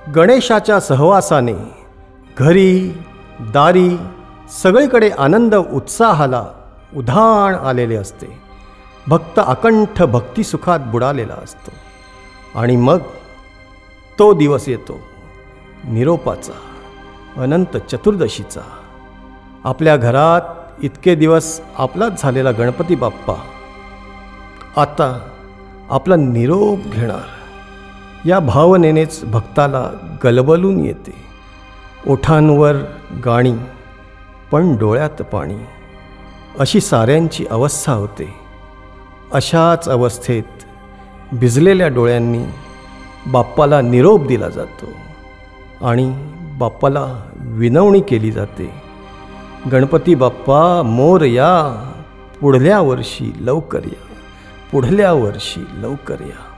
गणेशाच्या सहवासाने घरी दारी सगळीकडे आनंद उत्साहाला उधाण आलेले असते. भक्त अकंठ भक्तिसुखात बुडालेला असतो. आणि मग तो दिवस येतो निरोपाचा, अनंत चतुर्दशीचा. आपल्या घरात इतके दिवस आपलाच झालेला गणपती बाप्पा आता आपला निरोप घेणार या भावनेनेच भक्ताला गलबलून येते. ओठांवर गाणी पण डोळ्यात पाणी, अशी साऱ्यांची अवस्था होते. अशाच अवस्थेत भिजलेल्या डोळ्यांनी बाप्पाला निरोप दिला जातो आणि बाप्पाला विनवणी केली जाते. गणपती बाप्पा मोरया, पुढल्या वर्षी लवकर या, पुढल्या वर्षी लवकर या.